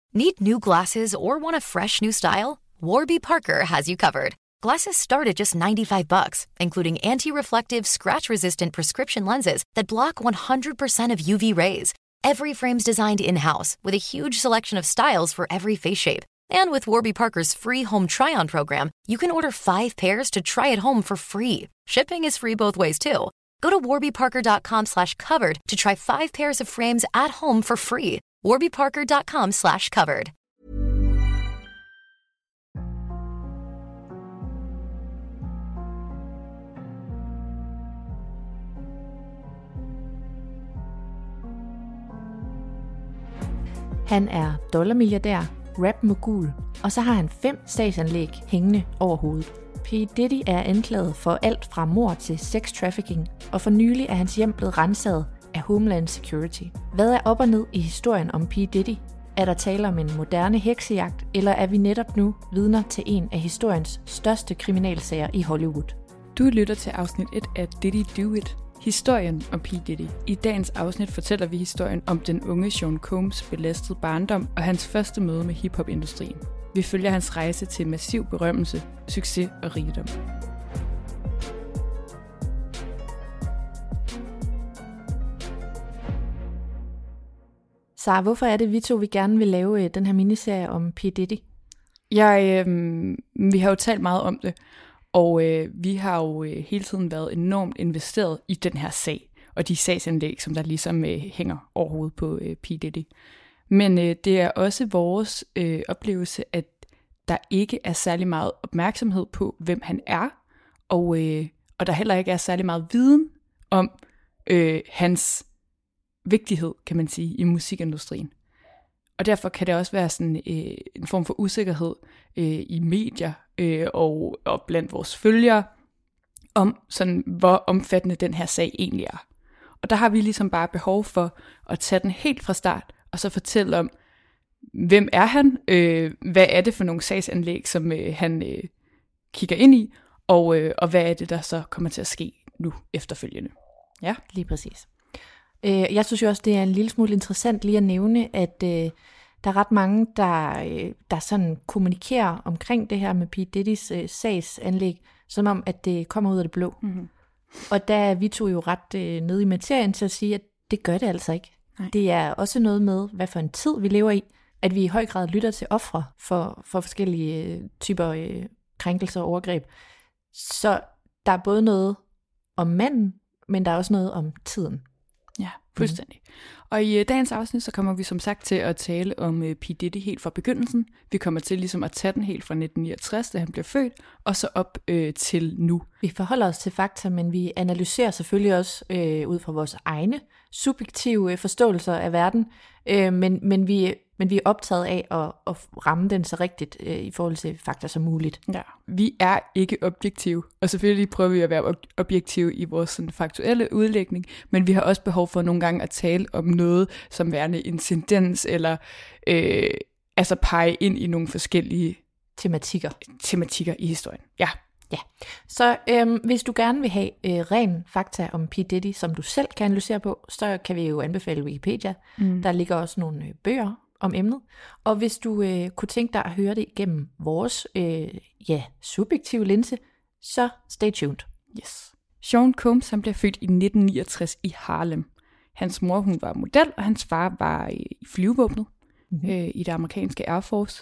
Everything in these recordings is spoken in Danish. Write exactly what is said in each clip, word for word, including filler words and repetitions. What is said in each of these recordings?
Need new glasses or want a fresh new style? Warby Parker has you covered. Glasses start at just ninety-five bucks, including anti-reflective, scratch-resistant prescription lenses that block one hundred percent of U V rays. Every frame's designed in-house with a huge selection of styles for every face shape. And with Warby Parker's free home try-on program, you can order five pairs to try at home for free. Shipping is free both ways, too. Go to warbyparker.com slash covered to try five pairs of frames at home for free. warbyparker.com slash covered. Han er dollarmilliardær, rap-mogul, og så har han fem statsanlæg hængende over hovedet. P. Diddy er anklaget for alt fra mord til sex-trafficking, og for nylig er hans hjem blevet renset af Homeland Security. Hvad er op og ned i historien om P. Diddy? Er der tale om en moderne heksejagt, eller er vi netop nu vidner til en af historiens største kriminalsager i Hollywood? Du lytter til afsnit et af Diddy Do It. Historien om P. Diddy. I dagens afsnit fortæller vi historien om den unge Sean Combs belastede barndom og hans første møde med hiphop-industrien. Vi følger hans rejse til massiv berømmelse, succes og rigdom. Så hvorfor er det, vi to vi gerne vil lave den her miniserie om P. Diddy? Jeg, øh, vi har jo talt meget om det, og øh, vi har jo øh, hele tiden været enormt investeret i den her sag, og de sagsanlæg, som der ligesom øh, hænger overhovedet på øh, P. Diddy. Men øh, det er også vores øh, oplevelse, at der ikke er særlig meget opmærksomhed på, hvem han er, og, øh, og der heller ikke er særlig meget viden om øh, hans vigtighed, kan man sige, i musikindustrien. Og derfor kan det også være sådan øh, en form for usikkerhed øh, i medier øh, og, og blandt vores følgere, om sådan, hvor omfattende den her sag egentlig er. Og der har vi ligesom bare behov for at tage den helt fra start, og så fortælle om, hvem er han, øh, hvad er det for nogle sagsanlæg, som øh, han øh, kigger ind i, og, øh, og hvad er det, der så kommer til at ske nu efterfølgende. Ja, lige præcis. Øh, jeg synes jo også, det er en lille smule interessant lige at nævne, at øh, der er ret mange, der, øh, der sådan kommunikerer omkring det her med P. Diddys øh, sagsanlæg, som om, at det kommer ud af det blå. Mm-hmm. Og der er vi to jo ret øh, nede i materien til at sige, at det gør det altså ikke. Nej. Det er også noget med, hvad for en tid vi lever i, at vi i høj grad lytter til ofre for, for forskellige øh, typer øh, krænkelser og overgreb. Så der er både noget om manden, men der er også noget om tiden. Ja, fuldstændig. Mm. Og i uh, dagens afsnit, så kommer vi som sagt til at tale om uh, P. Diddy helt fra begyndelsen. Vi kommer til ligesom at tage den helt fra nitten niogtres, da han blev født, og så op uh, til nu. Vi forholder os til fakta, men vi analyserer selvfølgelig også uh, ud fra vores egne subjektive uh, forståelser af verden, uh, men, men, vi, men vi er optaget af at, at ramme den så rigtigt uh, i forhold til fakta som muligt. Ja, vi er ikke objektive, og selvfølgelig prøver vi at være objektive i vores sådan, faktuelle udlægning, men vi har også behov for nogle gange at tale om noget som værende incidens, eller øh, altså pege ind i nogle forskellige tematikker, tematikker i historien. Ja. Ja. Så øhm, hvis du gerne vil have øh, ren fakta om P. Diddy, som du selv kan analysere på, så kan vi jo anbefale Wikipedia. Mm. Der ligger også nogle øh, bøger om emnet. Og hvis du øh, kunne tænke dig at høre det igennem vores øh, ja, subjektive linse, så stay tuned. Yes. Sean Combs han blev født i nitten niogtres i Harlem. Hans mor hun var model, og hans far var i flyvevåbnet mm-hmm. øh, i det amerikanske Air Force.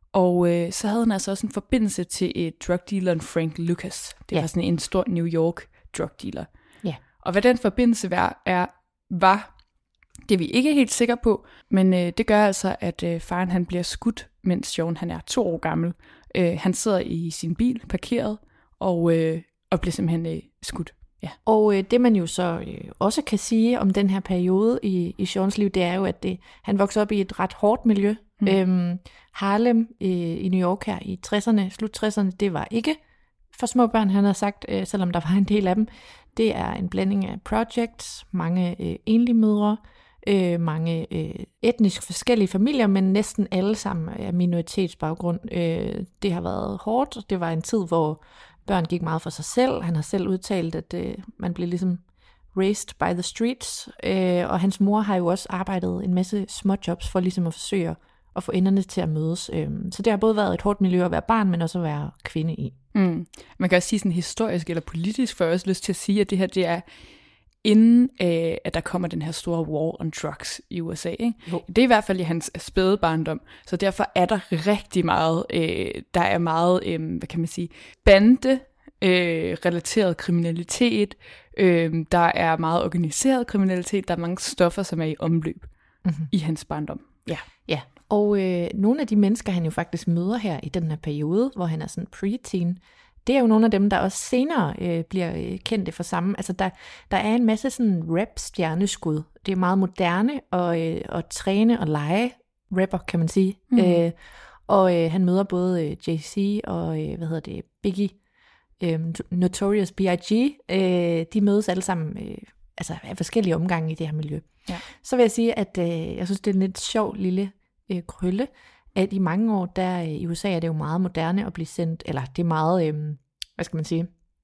Og øh, så havde han altså også en forbindelse til et drugdealeren Frank Lucas. Det ja. var sådan en stor New York drugdealer. Ja. Og hvad den forbindelse var, er, var det er vi ikke helt sikre på, men øh, det gør altså, at øh, faren han bliver skudt, mens Sean han er to år gammel. Øh, han sidder i sin bil, parkeret, og, øh, og bliver simpelthen øh, skudt. Ja. Og øh, det man jo så øh, også kan sige om den her periode i, i Seans liv, det er jo, at det, han voksede op i et ret hårdt miljø. Mm. Øhm, Harlem øh, i New York her i tresserne, slut tresserne, det var ikke for små børn, han har sagt, øh, selvom der var en del af dem. Det er en blanding af projects, mange øh, enlige mødre, øh, mange øh, etnisk forskellige familier, men næsten alle sammen er minoritetsbaggrund. Øh, det har været hårdt. Det var en tid, hvor børn gik meget for sig selv. Han har selv udtalt, at øh, man blev ligesom raised by the streets. Øh, og hans mor har jo også arbejdet en masse småjobs for ligesom at forsøge at få enderne til at mødes. Øhm, så det har både været et hårdt miljø at være barn, men også at være kvinde i. Mm. Man kan også sige sådan historisk eller politisk, for jeg også lyst til at sige, at det her, det er inden øh, at der kommer den her store war on drugs i U S A. Ikke? Det er i hvert fald i hans spæde barndom, så derfor er der rigtig meget, øh, der er meget, øh, hvad kan man sige, bande, øh, relateret kriminalitet, øh, der er meget organiseret kriminalitet, der er mange stoffer, som er i omløb mm-hmm. i hans barndom. Ja. Ja, og øh, nogle af de mennesker, han jo faktisk møder her i den her periode, hvor han er sådan preteen, det er jo nogle af dem, der også senere øh, bliver øh, kendte for samme. Altså der, der er en masse sådan rap-stjerneskud. Det er meget moderne og, øh, at træne og lege rapper, kan man sige. Mm. Øh, og øh, han møder både øh, Jay-Z og øh, hvad hedder det, Biggie, øh, Notorious B I G Øh, de mødes alle sammen øh, altså af forskellige omgange i det her miljø. Ja. Så vil jeg sige, at øh, jeg synes, det er en lidt sjov lille øh, krølle, at i mange år, der i U S A er det jo meget moderne at blive sendt, eller det er meget, øh, hvad skal man sige,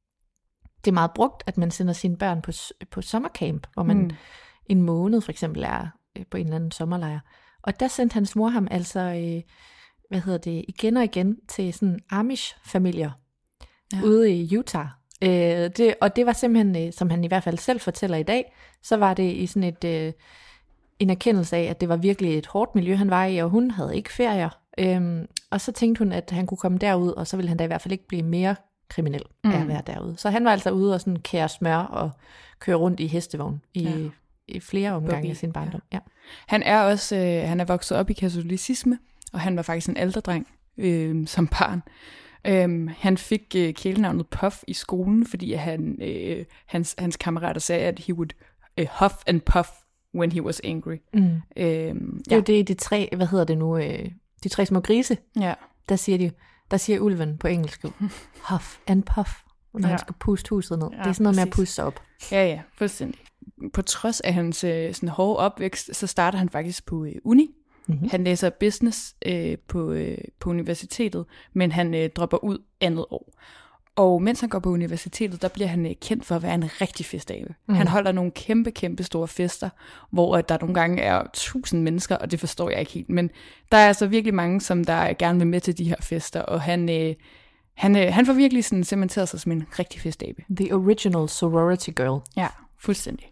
det er meget brugt, at man sender sine børn på, på sommercamp, hvor man mm. en måned for eksempel er øh, på en eller anden sommerlejr. Og der sendte hans mor ham altså, øh, hvad hedder det, igen og igen til sådan Amish-familier ja. ude i Utah. Øh, det, og det var simpelthen, øh, som han i hvert fald selv fortæller i dag, så var det i sådan et... Øh, en erkendelse af, at det var virkelig et hårdt miljø, han var i, og hun havde ikke ferier. Øhm, og så tænkte hun, at han kunne komme derud, og så ville han da i hvert fald ikke blive mere kriminel mm. af at være derude. Så han var altså ude og sådan kære smør og køre rundt i hestevogn i, ja. i flere omgange af sin barndom. Ja. Ja. Han er også, øh, han er vokset op i katolicisme, og han var faktisk en alderdreng øh, som barn. Um, han fik øh, kælenavnet Puff i skolen, fordi han, øh, hans, hans kammerater sagde, at he would øh, huff and puff when he was angry. Mm. Øhm, det er ja. jo det, de tre, hvad hedder det nu, øh, de tre små grise, ja. der siger de, der siger ulven på engelsk, huff and puff, når ja. han skal puste huset ned. Ja, det er sådan noget præcis. Med at puste sig op. Ja, ja, fuldstændig. På trods af hans sådan hårde opvækst, så starter han faktisk på øh, uni. Mm-hmm. Han læser business øh, på, øh, på universitetet, men han øh, dropper ud andet år. Og mens han går på universitetet, der bliver han kendt for at være en rigtig festabe. Mm. Han holder nogle kæmpe, kæmpe store fester, hvor der nogle gange er tusind mennesker, og det forstår jeg ikke helt. Men der er altså virkelig mange, som der gerne vil med til de her fester, og han, øh, han, øh, han får virkelig sådan cementeret sig som en rigtig festabe. The original sorority girl. Ja, fuldstændig.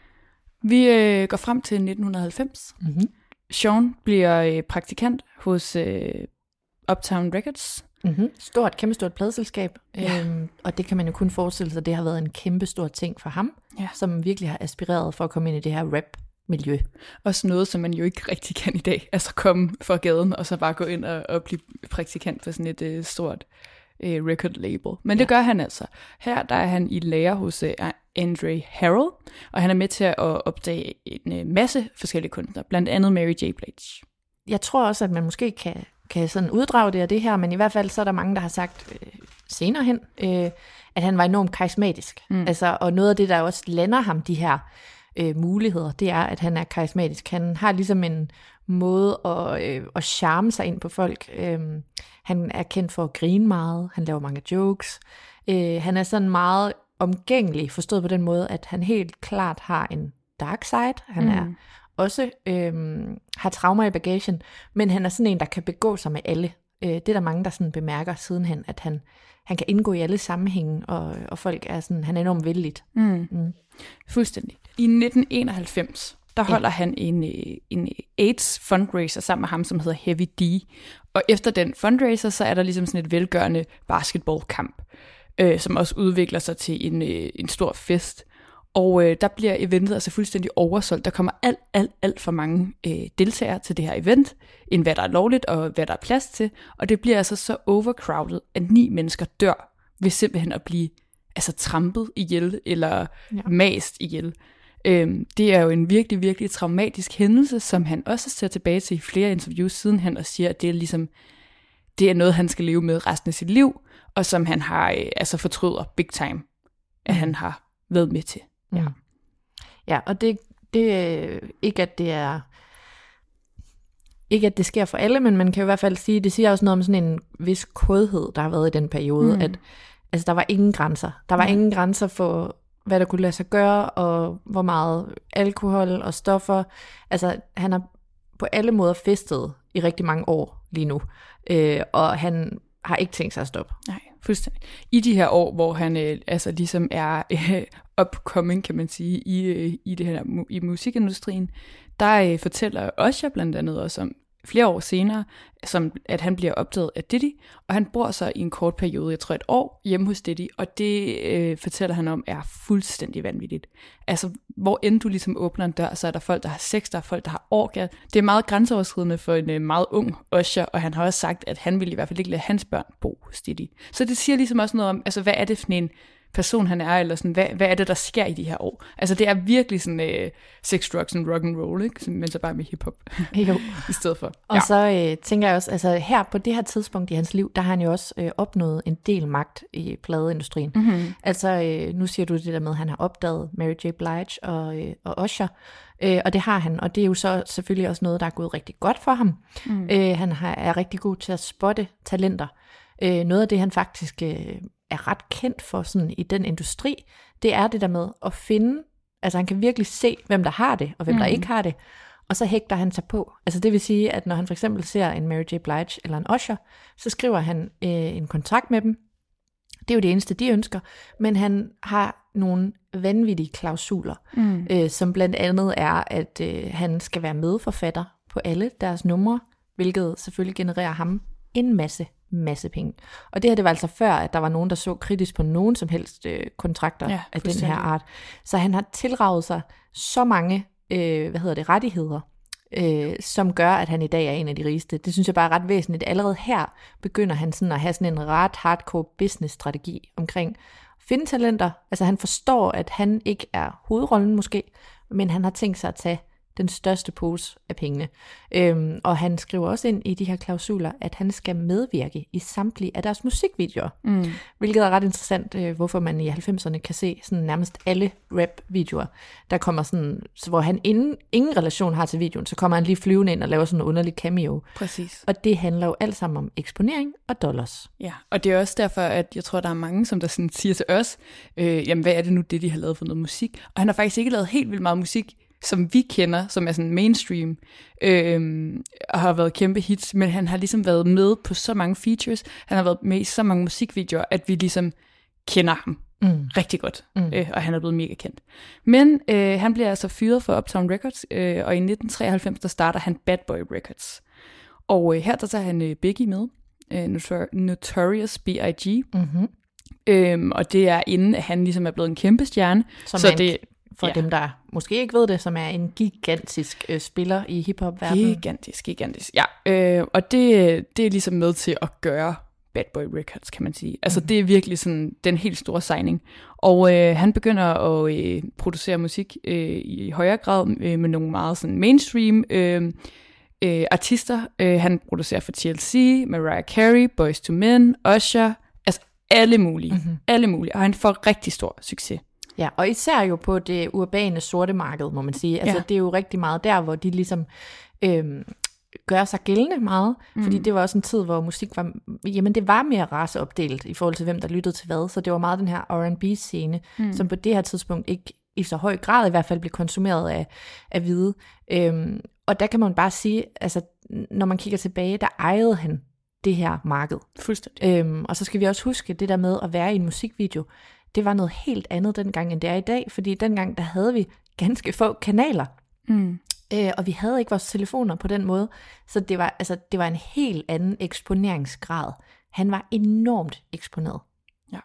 Vi øh, går frem til nitten halvfems. Mm-hmm. Sean bliver øh, praktikant hos øh, Uptown Records. Mm-hmm. Stort, kæmpestort pladeselskab, ja. øhm, og det kan man jo kun forestille sig, det har været en kæmpestor ting for ham, ja. Som virkelig har aspireret for at komme ind i det her rap-miljø. Også noget, som man jo ikke rigtig kan i dag, altså komme fra gaden, og så bare gå ind og, og blive praktikant for sådan et uh, stort uh, record-label. Men det ja. Gør han altså. Her der er han i lære hos uh, Andre Harrell, og han er med til at opdage en uh, masse forskellige kunstnere, blandt andet Mary J. Blige. Jeg tror også, at man måske kan kan sådan uddrage det af det her, men i hvert fald så er der mange, der har sagt øh, senere hen, øh, at han var enormt karismatisk. Mm. Altså, og noget af det, der også lander ham de her øh, muligheder, det er, at han er karismatisk. Han har ligesom en måde at, øh, at charme sig ind på folk. Øh, han er kendt for at grine meget, han laver mange jokes. Øh, han er sådan meget omgængelig, forstået på den måde, at han helt klart har en dark side. Han mm. er også øhm, har traumer i bagagen, men han er sådan en, der kan begå sig med alle. Øh, det er der mange, der sådan bemærker sidenhen, at han, han kan indgå i alle sammenhænge, og, og folk er sådan, han er enormt vældigt. Mm. Mm. Fuldstændig. I nitten enoghalvfems, der holder ja. han en, en AIDS fundraiser sammen med ham, som hedder Heavy D. Og efter den fundraiser, så er der ligesom sådan et velgørende basketballkamp, øh, som også udvikler sig til en, øh, en stor fest. Og øh, der bliver eventet altså fuldstændig oversolgt. Der kommer alt, alt, alt for mange øh, deltagere til det her event, end hvad der er lovligt og hvad der er plads til. Og det bliver altså så overcrowded, at ni mennesker dør ved simpelthen at blive altså trampet ihjel eller ja. mast ihjel. Øhm, det er jo en virkelig, virkelig traumatisk hændelse, som han også ser tilbage til i flere interviews sidenhen og siger, at det er ligesom det er noget, han skal leve med resten af sit liv, og som han har øh, altså fortryder big time, at mm. han har været med til. Ja, ja, og det, det er ikke, at det er ikke, at det sker for alle, men man kan i hvert fald sige, det siger også noget om sådan en vis kodhed, der har været i den periode, mm. at altså, der var ingen grænser. Der var mm. ingen grænser for, hvad der kunne lade sig gøre, og hvor meget alkohol og stoffer. Altså, han har på alle måder festet i rigtig mange år lige nu. Øh, og han har ikke tænkt sig at stoppe. Nej, fuldstændig. I de her år, hvor han øh, altså ligesom er øh, upcoming, kan man sige, i, øh, i det her i musikindustrien, der øh, fortæller Usher blandt andet også om flere år senere, som at han bliver opdaget af Diddy, og han bor så i en kort periode, jeg tror et år, hjemme hos Diddy, og det øh, fortæller han om er fuldstændig vanvittigt. Altså, hvor end du ligesom åbner en dør, så er der folk, der har sex, der er folk, der har orgier. Det er meget grænseoverskridende for en øh, meget ung Usher, og han har også sagt, at han ville i hvert fald ikke lade hans børn bo hos Diddy. Så det siger ligesom også noget om, altså, hvad er det for en person han er, eller sådan, hvad, hvad er det, der sker i de her år? Altså, det er virkelig sådan øh, sex, drugs and rock and roll, ikke? Men så bare med hiphop i stedet for. Og ja. så øh, tænker jeg også, altså her på det her tidspunkt i hans liv, der har han jo også øh, opnået en del magt i pladeindustrien. Mm-hmm. Altså, øh, nu siger du det der med, at han har opdaget Mary J. Blige og, øh, og Usher, øh, og det har han, og det er jo så selvfølgelig også noget, der er gået rigtig godt for ham. Mm. Øh, han har, er rigtig god til at spotte talenter. Øh, noget af det, han faktisk øh, er ret kendt for sådan i den industri, det er det der med at finde, altså han kan virkelig se, hvem der har det, og hvem mm. der ikke har det, og så hægter han sig på. Altså det vil sige, at når han for eksempel ser en Mary J. Blige eller en Usher, så skriver han øh, en kontrakt med dem. Det er jo det eneste, de ønsker, men han har nogle vanvittige klausuler, mm. øh, som blandt andet er, at øh, han skal være medforfatter på alle deres numre, hvilket selvfølgelig genererer ham en masse masse penge. Og det her, det var altså før, at der var nogen, der så kritisk på nogen som helst øh, kontrakter ja, af den her art. Så han har tilraget sig så mange, øh, hvad hedder det, rettigheder, øh, som gør, at han i dag er en af de rigeste. Det synes jeg bare er ret væsentligt. Allerede her begynder han sådan at have sådan en ret hardcore business-strategi omkring at finde talenter. Altså han forstår, at han ikke er hovedrollen måske, men han har tænkt sig at tage den største pose af pengene. Øhm, og han skriver også ind i de her klausuler, at han skal medvirke i samtlige af deres musikvideoer. Mm. Hvilket er ret interessant, øh, hvorfor man i halvfemserne kan se sådan nærmest alle rap-videoer, der kommer sådan, så hvor han inden, ingen relation har til videoen, så kommer han lige flyvende ind og laver sådan en underlig cameo. Præcis. Og det handler jo alt sammen om eksponering og dollars. Ja, og det er også derfor, at jeg tror, der er mange, som der sådan siger til os, øh, jamen hvad er det nu, det de har lavet for noget musik? Og han har faktisk ikke lavet helt vildt meget musik, som vi kender, som er sådan mainstream, øh, og har været kæmpe hits, men han har ligesom været med på så mange features, han har været med i så mange musikvideoer, at vi ligesom kender ham mm. rigtig godt, mm. øh, og han er blevet mega kendt. Men øh, han bliver altså fyret for Uptown Records, øh, og i nitten treoghalvfems, der starter han Bad Boy Records. Og øh, her der tager han øh, Biggie med, øh, Notor- Notorious B I G, mm-hmm. øh, og det er inden, at han ligesom er blevet en kæmpe stjerne, som så det for ja. dem, der måske ikke ved det, som er en gigantisk øh, spiller i hiphop-verdenen. Gigantisk, gigantisk, ja. Øh, og det, det er ligesom med til at gøre Bad Boy Records, kan man sige. Altså mm-hmm. det er virkelig sådan den helt store signing. Og øh, han begynder at øh, producere musik øh, i højere grad øh, med nogle meget sådan mainstream øh, øh, artister. Øh, han producerer for T L C, Mariah Carey, Boyz two Men, Usher, altså alle mulige, mm-hmm. alle mulige. Og han får rigtig stor succes. Ja, og især jo på det urbane sorte marked, må man sige. Altså, ja. Det er jo rigtig meget der, hvor de ligesom øhm, gør sig gældende meget. Mm. Fordi det var også en tid, hvor musik var, jamen det var mere raceopdelt i forhold til, hvem der lyttede til hvad. Så det var meget den her R and B-scene, mm. som på det her tidspunkt ikke i så høj grad i hvert fald blev konsumeret af, af hvide. Øhm, og der kan man bare sige, altså når man kigger tilbage, der ejede han det her marked. Fuldstændig. Øhm, og så skal vi også huske det der med at være i en musikvideo. Det var noget helt andet dengang, end det er i dag, fordi dengang, der havde vi ganske få kanaler, mm. øh, og vi havde ikke vores telefoner på den måde, så det var, altså, det var en helt anden eksponeringsgrad. Han var enormt eksponeret. Ja.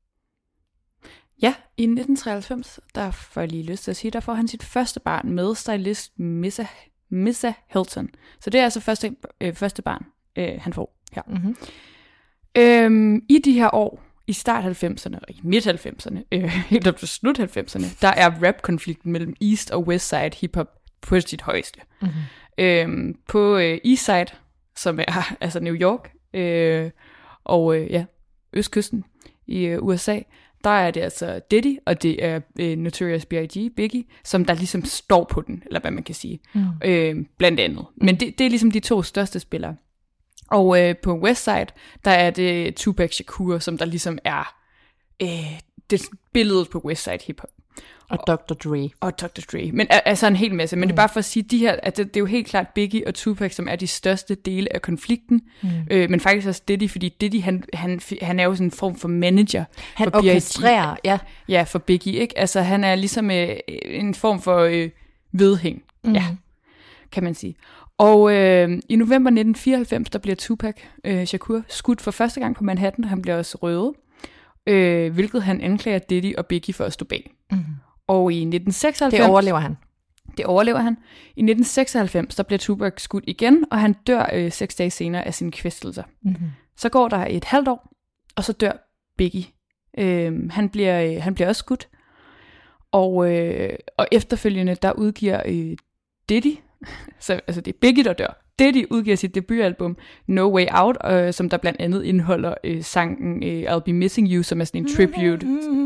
Ja, i nitten treoghalvfems, der får jeg lige lyst til at sige, der får han sit første barn med stylist Missa, Missa Hilton. Så det er altså første, øh, første barn, øh, han får her. Mm-hmm. Øhm, I de her år, i start halvfemserne og i midt halvfemserne, øh, helt op til slut halvfemserne, der er rap-konflikten mellem East og West Side hiphop på sit højeste. Mm-hmm. Øhm, på øh, East Side, som er altså New York, øh, og øh, ja, østkysten i øh, U S A, der er det altså Diddy, og det er øh, Notorious B I G, Biggie, som der ligesom står på den, eller hvad man kan sige, mm. øh, blandt andet. Men det, det er ligesom de to største spillere. Og øh, på Westside, der er det Tupac Shakur, som der ligesom er øh, det billedet på Westside hiphop. Og doktor Dre. Og doktor Dre. Men altså en hel masse. Men mm. det er bare for at sige, de her, at det, det er jo helt klart Biggie og Tupac, som er de største dele af konflikten. Mm. Øh, men faktisk også Diddy, fordi Diddy, han, han, han er jo sådan en form for manager. Han for orkestrerer, ja. Ja, for Biggie, ikke? Altså han er ligesom øh, en form for øh, vedhæng. Mm. Ja, kan man sige. Og øh, i november nitten fireoghalvfems, der bliver Tupac øh, Shakur skudt for første gang på Manhattan. Han bliver også røvet, øh, hvilket han anklager Diddy og Biggie for at stå bag. Mm. Og i nitten seksoghalvfems... Det overlever han. Det overlever han. I nitten seksoghalvfems, der bliver Tupac skudt igen, og han dør øh, seks dage senere af sine kvæstelser. Mm-hmm. Så går der et halvt år, og så dør Biggie. Øh, han, bliver, øh, han bliver også skudt. Og, øh, og efterfølgende, der udgiver øh, Diddy... Så, altså det er Biggie, der dør. Diddy udgiver sit debutalbum No Way Out, øh, som der blandt andet indeholder øh, sangen øh, I'll Be Missing You, som er sådan en tribute.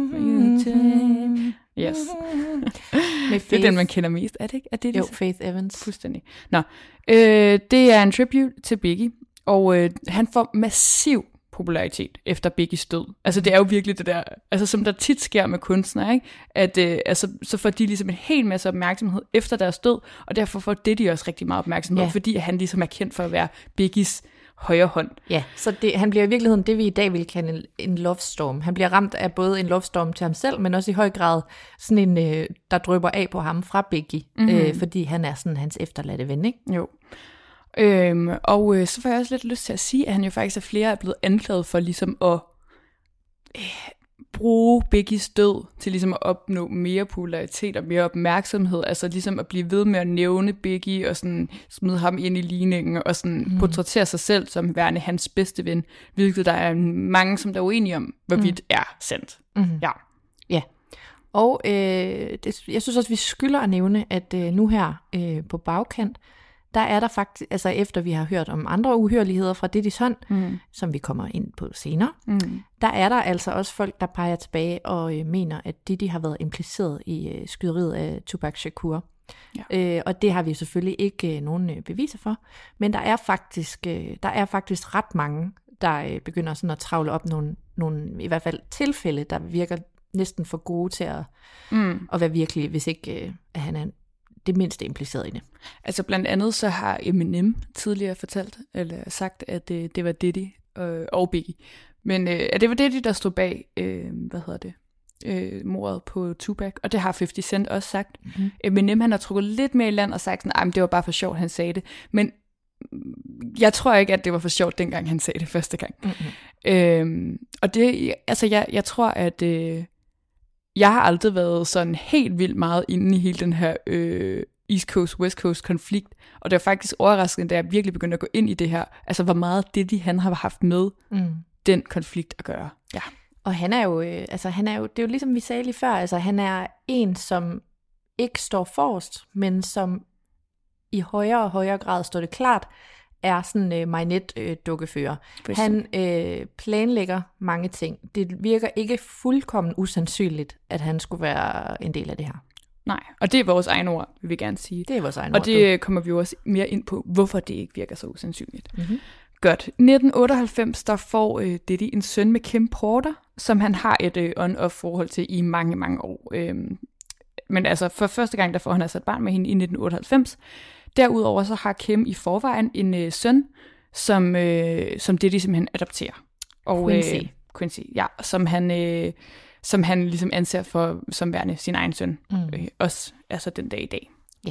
Yes. Det er den, man kender mest. Er det ikke? Er det jo, det? Faith Evans. Fuldstændig. Nå. Øh, det er en tribute til Biggie, og øh, han får massiv popularitet efter Biggies død. Altså det er jo virkelig det der, altså som der tit sker med kunstnere, ikke? At øh, altså, så får de ligesom en hel masse opmærksomhed efter deres død, og derfor får Diddy også rigtig meget opmærksomhed, ja. Fordi han ligesom er kendt for at være Biggies højre hånd. Ja, så det, han bliver i virkeligheden det, vi i dag vil kalde en, en love storm. Han bliver ramt af både en love storm til ham selv, men også i høj grad sådan en, øh, der drypper af på ham fra Biggie, mm-hmm. øh, fordi han er sådan hans efterladte ven, ikke? Jo. Øhm, og øh, så får jeg også lidt lyst til at sige, at han jo faktisk er flere er blevet anklaget for ligesom at øh, bruge Biggies død til ligesom at opnå mere popularitet og mere opmærksomhed, altså ligesom at blive ved med at nævne Biggie og sådan smide ham ind i ligningen og sådan mm. portrættere sig selv som værende hans bedste ven, hvilket der er mange, som der er uenige om, hvorvidt mm. er sandt. Mm. Ja. Ja. Og øh, det, jeg synes også, vi skylder at nævne, at øh, nu her øh, på bagkant, der er der faktisk, altså efter vi har hørt om andre uhyrligheder fra Diddys hånd, mm. som vi kommer ind på senere, mm. der er der altså også folk, der peger tilbage og øh, mener, at Diddy har været impliceret i øh, skyderiet af Tupac Shakur. Ja. Øh, og det har vi selvfølgelig ikke øh, nogen øh, beviser for, men der er faktisk, øh, der er faktisk ret mange, der øh, begynder sådan at travle op nogle, nogle, i hvert fald tilfælde, der virker næsten for gode til at, mm. at være virkelige, hvis ikke øh, at han er det mindste impliceret i det. Altså blandt andet så har Eminem tidligere fortalt, eller sagt, at øh, det var Diddy øh, og Biggie. Men øh, at det var Diddy, der stod bag, øh, hvad hedder det, øh, mordet på Tupac, og det har halvtreds Cent også sagt. Mm-hmm. Eminem, han har trukket lidt mere i land og sagt sådan, det var bare for sjovt, han sagde det. Men jeg tror ikke, at det var for sjovt, dengang han sagde det første gang. Mm-hmm. Øh, og det, altså jeg, jeg tror, at øh, jeg har aldrig været sådan helt vildt meget inde i hele den her øh, East Coast, West Coast konflikt, og det var faktisk overraskende, da jeg virkelig begyndte at gå ind i det her, altså hvor meget Diddy han har haft med mm. den konflikt at gøre. Ja. Og han er jo, øh, altså han er jo, det er jo ligesom vi sagde lige før, altså han er en, som ikke står forrest, men som i højere og højere grad står det klart, er sådan en uh, marionet-dukkefører. Uh, han uh, planlægger mange ting. Det virker ikke fuldkommen usandsynligt, at han skulle være en del af det her. Nej, og det er vores egne ord, vil vi gerne sige. Det er vores egne og ord. Og det du. kommer vi jo også mere ind på, hvorfor det ikke virker så usandsynligt. Mm-hmm. Godt. nitten otteoghalvfems, der får uh, Diddy en søn med Kim Porter, som han har et uh, on-off forhold til i mange, mange år. Um, men altså, for første gang, der får han altså et barn med hende i nitten otteoghalvfems. Derudover så har Kim i forvejen en øh, søn, som, øh, som Diddy simpelthen adopterer. Og, Quincy. Øh, Quincy, ja, som han, øh, som han ligesom anser for som værende sin egen søn. Mm. Øh, også altså den dag i dag. Ja.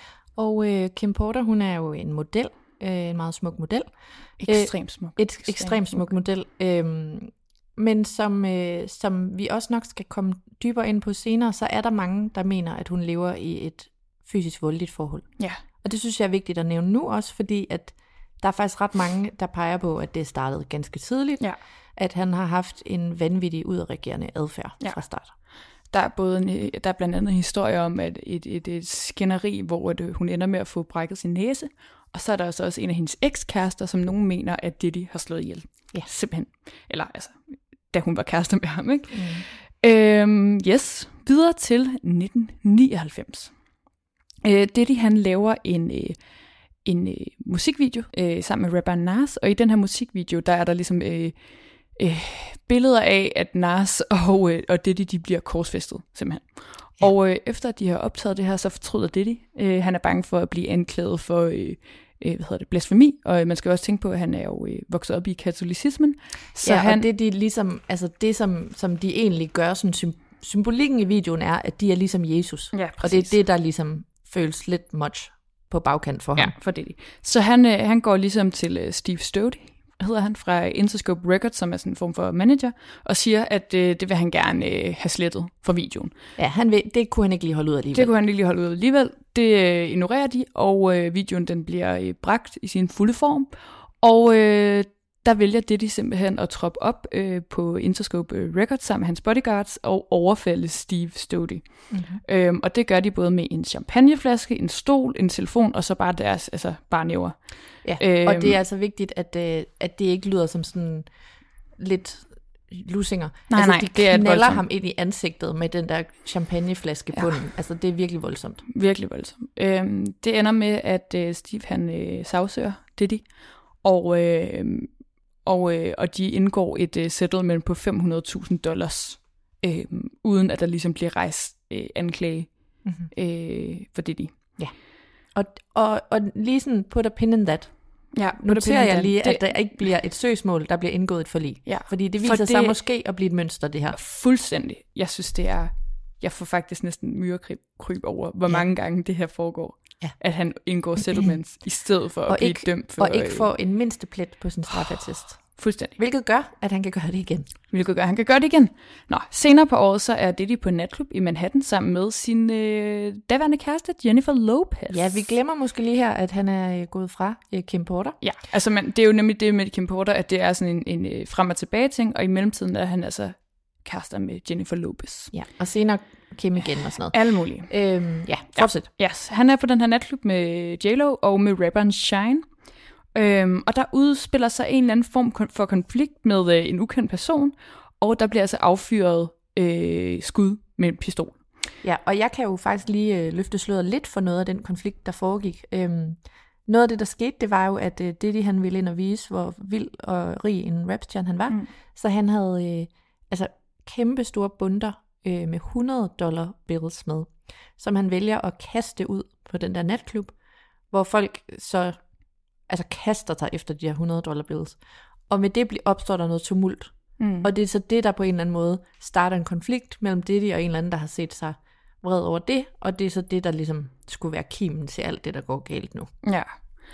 Og øh, Kim Porter, hun er jo en model, øh, en meget smuk model. Ekstremt smuk. Et ekstremt, ekstremt smuk, smuk model. Øh, men som, øh, som vi også nok skal komme dybere ind på senere, så er der mange, der mener, at hun lever i et fysisk voldeligt forhold. Ja. Og det synes jeg er vigtigt at nævne nu også, fordi at der er faktisk ret mange, der peger på, at det startede ganske tidligt, ja. At han har haft en vanvittig udreagerende adfærd ja. Fra start. Der er, både en, der er blandt andet en historie om at et, et, et skænderi, hvor det, hun ender med at få brækket sin næse, og så er der også, også en af hendes ekskærester, som nogen mener, at Diddy har slået ihjel. Ja. Simpelthen. Eller altså, da hun var kærester med ham, ikke? Mm. Øhm, yes, videre til nitten nioghalvfems. Øh, Diddy han laver en, øh, en øh, musikvideo øh, sammen med rapperen Nas, og i den her musikvideo, der er der ligesom øh, øh, billeder af, at Nas og, øh, og Diddy, de bliver korsfæstet, simpelthen. Ja. Og øh, efter at de har optaget det her, så fortryder Diddy. Øh, han er bange for at blive anklaget for øh, øh, hvad hedder det, blasfemi, og man skal også tænke på, at han er jo øh, vokset op i katolicismen. Så ja, han, og det, de ligesom, altså det som, som de egentlig gør, sådan sym- symbolikken i videoen er, at de er ligesom Jesus. Ja, og det er det, der ligesom føles lidt much på bagkant for ham. Ja, for Diddy. Så han, øh, han går ligesom til øh, Steve Stodie, hedder han, fra Interscope Records, som er sådan en form for manager, og siger, at øh, det vil han gerne øh, have slettet fra videoen. Ja, han vil, det kunne han ikke lige holde ud alligevel. Det kunne han ikke lige holde ud alligevel. Det øh, ignorerer de, og øh, videoen den bliver øh, bragt i sin fulde form, og øh, der vælger Diddy simpelthen at troppe op øh, på Interscope Records sammen med hans bodyguards og overfalde Steve Stodie. Mm-hmm. Øhm, og det gør de både med en champagneflaske, en stol, en telefon, og så bare deres, altså bare næver. Ja, øhm, og det er altså vigtigt, at, øh, at det ikke lyder som sådan lidt lusinger. Nej, altså, nej, de det er knaller ham ind i ansigtet med den der champagneflaske på bunden. Ja. Altså, det er virkelig voldsomt. Virkelig voldsomt. Øhm, det ender med, at øh, Steve han øh, sagsøger Diddy, og, øh, og, øh, og de indgår et øh, settlement på fem hundrede tusind dollars, øh, uden at der ligesom bliver rejst øh, anklage mm-hmm. øh, for Diddy. Ja. Og, og, og lige sådan put a pin in that. Ja, noterer jeg lige, at det, der ikke bliver et søgsmål, der bliver indgået et forlig. Ja, fordi det viser for sig det, måske at blive et mønster, det her. Fuldstændig. Jeg synes, det er... Jeg får faktisk næsten myrekryb over, hvor ja. mange gange det her foregår. Ja. At han indgår settlements, i stedet for at og blive ikke, dømt for... Og ikke får en mindste plet på sin straffeattest. Fuldstændig. Hvilket gør, at han kan gøre det igen. Hvilket gør, at han kan gøre det igen. Nå, senere på året, så er Diddy på en natklub i Manhattan sammen med sin øh, daværende kæreste, Jennifer Lopez. Ja, vi glemmer måske lige her, at han er øh, gået fra øh, Kim Porter. Ja, altså man, det er jo nemlig det med Kim Porter, at det er sådan en, en øh, frem og tilbage ting, og i mellemtiden er han altså kærester med Jennifer Lopez. Ja, og senere Kim igen og sådan noget. Alle mulige. Øhm, ja, fortsæt. Ja, yes. Han er på den her natklub med J-Lo og med rapperen Shine. Øhm, og der udspiller sig en eller anden form for konflikt med øh, en ukendt person, og der bliver altså affyret øh, skud med en pistol. Ja, og jeg kan jo faktisk lige øh, løfte sløret lidt for noget af den konflikt, der foregik. Øhm, noget af det, der skete, det var jo, at øh, Diddy han ville ind og vise, hvor vild og rig en rapstjerne han var. Mm. Så han havde øh, altså kæmpe store bunter øh, med hundrede dollar bills med, som han vælger at kaste ud på den der natklub, hvor folk så altså kaster sig efter de her hundrede dollar bills. Og med det opstår der noget tumult. Mm. Og det er så det, der på en eller anden måde starter en konflikt mellem Diddy og en eller anden, der har set sig vred over det, og det er så det, der ligesom skulle være kimen til alt det, der går galt nu. Ja,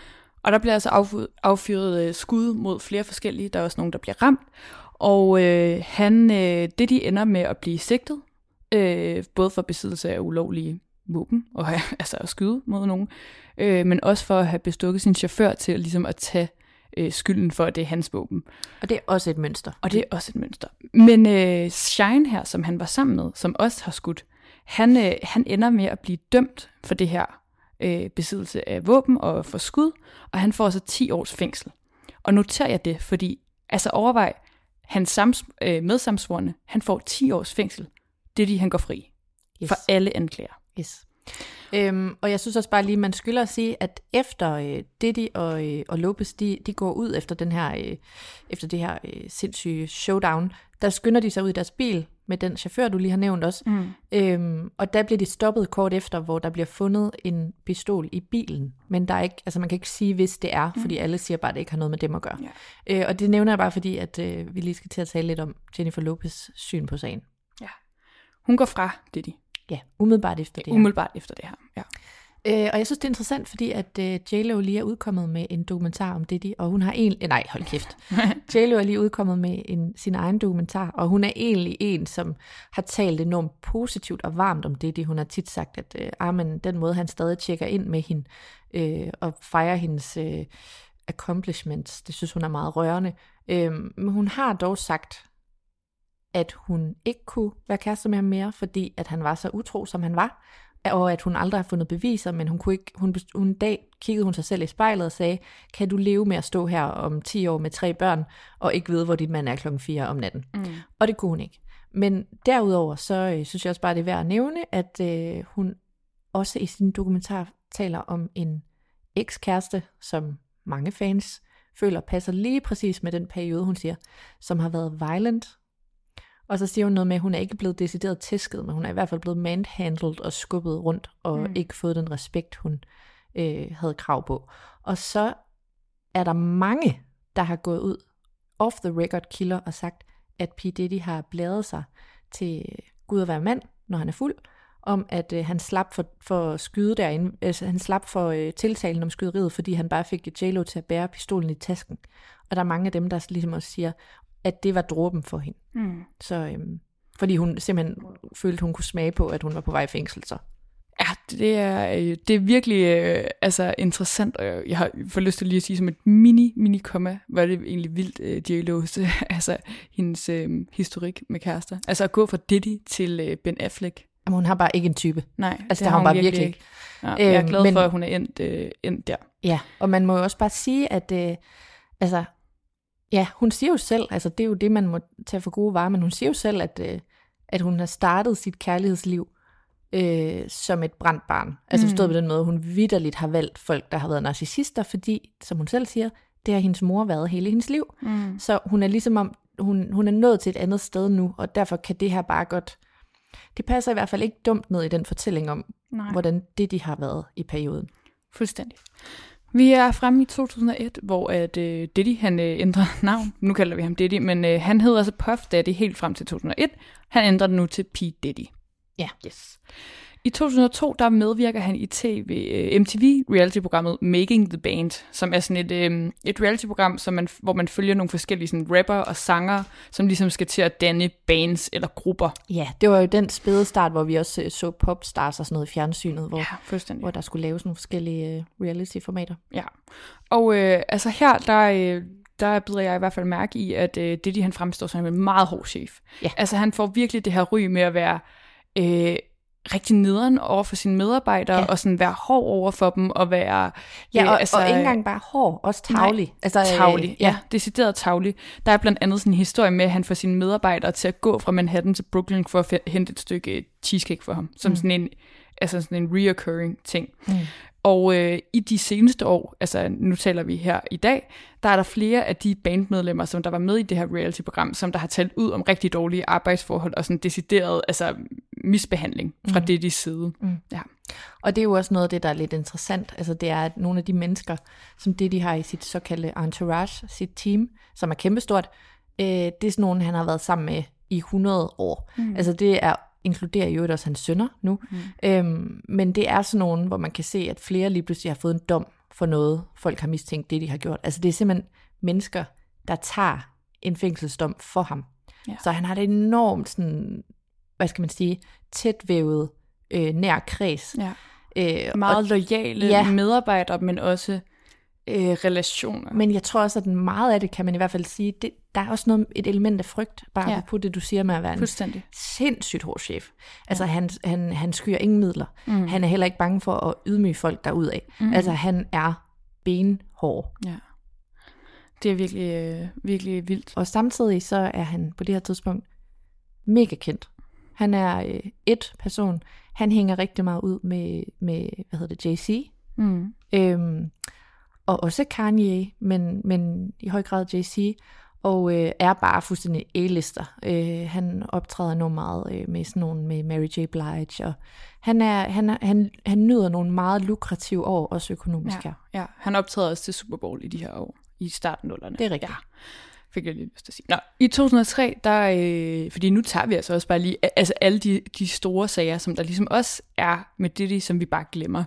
og der bliver altså affyret, affyret skud mod flere forskellige. Der er også nogen, der bliver ramt. Og øh, han, øh, Diddy ender med at blive sigtet, øh, både for besiddelse af ulovlige våben, og altså at skyde mod nogen, øh, men også for at have bestukket sin chauffør til ligesom at tage øh, skylden for, at det er hans våben. Og det er også et mønster. Og det er også et mønster. Men øh, Shine her, som han var sammen med, som også har skudt, han, øh, han ender med at blive dømt for det her øh, besiddelse af våben og for skud, og han får så ti års fængsel. Og noterer jeg det, fordi altså overvej, hans sams, øh, medsamsvorne, han får ti års fængsel. Det er de, han går fri. Yes. For alle anklager. Yes. Øhm, og jeg synes også bare lige, man skylder at sige, at efter øh, Diddy og, øh, og Lopez, de, de går ud efter den her, øh, efter det her øh, sindssyge showdown, der skynder de sig ud i deres bil med den chauffør, du lige har nævnt også. Mm. Øhm, og der bliver de stoppet kort efter, hvor der bliver fundet en pistol i bilen. Men der er ikke, altså man kan ikke sige, hvis det er, mm. fordi alle siger bare, at det ikke har noget med dem at gøre. Ja. Øh, og det nævner jeg bare, fordi at øh, vi lige skal til at tale lidt om Jennifer Lopez' syn på sagen. Ja. Hun går fra Diddy. Ja, umiddelbart efter det her. Umiddelbart efter det her, ja. Øh, og jeg synes, det er interessant, fordi at øh, J-Lo lige er udkommet med en dokumentar om Diddy, og hun har en... Eh, nej, hold kæft. J-Lo er lige udkommet med en, sin egen dokumentar, og hun er egentlig en, som har talt enormt positivt og varmt om Diddy. Hun har tit sagt, at øh, ah, men den måde, han stadig tjekker ind med hende, øh, og fejrer hendes øh, accomplishments, det synes hun er meget rørende. Øh, men hun har dog sagt, at hun ikke kunne være kæreste med ham mere, fordi at han var så utro, som han var, og at hun aldrig har fundet beviser, men hun kunne ikke, hun, hun en dag kiggede hun sig selv i spejlet og sagde, kan du leve med at stå her om ti år med tre børn, og ikke vide, hvor dit mand er klokken fire om natten? Mm. Og det kunne hun ikke. Men derudover, så øh, synes jeg også bare, det er værd at nævne, at øh, hun også i sin dokumentar taler om en ekskæreste, som mange fans føler passer lige præcis med den periode, hun siger, som har været violent. Og så siger hun noget med, at hun er ikke blevet decideret tæsket, men hun er i hvert fald blevet manhandled og skubbet rundt, og mm. ikke fået den respekt, hun øh, havde krav på. Og så er der mange, der har gået ud off the record kilder og sagt, at P. Diddy har blæret sig til Gud at være mand, når han er fuld, om at øh, han slap for, for skyde derinde, altså han slap for øh, tiltalen om skyderiet, fordi han bare fik J-Lo til at bære pistolen i tasken. Og der er mange af dem, der ligesom også siger, at det var dråben for hende. Mm. Så, øhm, fordi hun simpelthen følte, hun kunne smage på, at hun var på vej i fængsel. Så. Ja, det er, det er virkelig øh, altså, interessant, og jeg har for lyst til lige at sige som et mini, mini komma, var det egentlig vildt, øh, J-Lo's, øh, altså hendes øh, historik med kærester. Altså at gå fra Diddy til øh, Ben Affleck. Jamen, hun har bare ikke en type. Nej, altså, det har hun bare virkelig ikke. Ja, jeg er glad men, for, at hun er endt, øh, endt der. Ja, og man må jo også bare sige, at øh, altså, ja, hun siger jo selv, altså det er jo det, man må tage for gode varer, men hun siger jo selv, at, øh, at hun har startet sit kærlighedsliv øh, som et brændt barn. Altså mm. forstået på den måde, hun vitterligt har valgt folk, der har været narcissister, fordi, som hun selv siger, det har hendes mor været hele hendes liv. Mm. Så hun er ligesom om, hun, hun er nået til et andet sted nu, og derfor kan det her bare godt, det passer i hvert fald ikke dumt ned i den fortælling om, Nej. hvordan det de har været i perioden. Fuldstændig. Vi er fremme i to tusind og et, hvor at, øh, Diddy han øh, ændrer navn. Nu kalder vi ham Diddy, men øh, han hedder altså Puff Daddy helt frem til to tusind og et. Han ændrer den nu til P. Diddy. Ja. Yes. I to tusind og to, der medvirker han i T V, øh, M T V-reality-programmet Making the Band, som er sådan et, øh, et reality-program, som man, hvor man følger nogle forskellige sådan, rapper og sanger, som ligesom skal til at danne bands eller grupper. Ja, det var jo den spæde start, hvor vi også øh, så popstars og sådan noget i fjernsynet, hvor, ja, hvor der skulle laves nogle forskellige øh, reality-formater. Ja, og øh, altså her, der... Øh, der bider jeg i hvert fald mærke i, at øh, Diddy han fremstår som en meget hård chef. Ja. Altså han får virkelig det her ry med at være øh, rigtig nederen over for sine medarbejdere, ja. og sådan være hård over for dem, og være... Ja, og, øh, altså, og ikke engang bare hård, også tavlig. Altså, tavlig, øh, ja. ja, decideret tavlig. Der er blandt andet sådan en historie med, at han får sine medarbejdere til at gå fra Manhattan til Brooklyn for at f- hente et stykke cheesecake for ham, som mm. sådan en, altså sådan en reoccurring ting. Mm. Og øh, i de seneste år, altså nu taler vi her i dag, der er der flere af de bandmedlemmer, som der var med i det her reality-program, som der har talt ud om rigtig dårlige arbejdsforhold og sådan decideret altså, misbehandling fra mm. Diddys side. Mm. Ja. Og det er jo også noget af det, der er lidt interessant. Altså det er, at nogle af de mennesker, som Diddy har i sit såkaldte entourage, sit team, som er kæmpestort, øh, det er sådan nogle, han har været sammen med i hundrede år. Mm. Altså det er inkluderer jo også hans sønner nu. Mm. Øhm, men det er sådan nogen, hvor man kan se, at flere lige pludselig har fået en dom for noget, folk har mistænkt det, de har gjort. Altså det er simpelthen mennesker, der tager en fængselsdom for ham. Ja. Så han har det enormt sådan, hvad skal man sige, tætvævet øh, nær kreds. Ja. Øh, Meget og, loyale ja. medarbejdere, men også øh, relationer. Men jeg tror også, at meget af det, kan man i hvert fald sige, det, der er også noget, et element af frygt, bare ja. på det, du siger med at være en sindssygt hård chef. Altså ja. han, han, han skyer ingen midler. Mm. Han er heller ikke bange for at ydmyge folk derudad. Mm. Altså han er benhård. Ja. Det er virkelig, øh, virkelig vildt. Og samtidig så er han på det her tidspunkt mega kendt. Han er øh, et person. Han hænger rigtig meget ud med, med hvad hedder det, Jay-Z. Mm. Øhm, og også Kanye, men, men i høj grad Jay-Z. Og øh, er bare fuldstændig A-lister. Øh, han optræder enormt meget øh, med sådan nogle med Mary J. Blige. Og han, er, han, er, han, han nyder nogle meget lukrative år, også økonomisk ja, her. Ja, han optræder også til Super Bowl i de her år. I starten nullerne. Det er rigtigt. Ja, fik jeg lige lyst til at sige. Nå, i to tusind og tre, der, øh, fordi nu tager vi altså også bare lige, altså alle de, de store sager, som der ligesom også er med Diddy, som vi bare glemmer.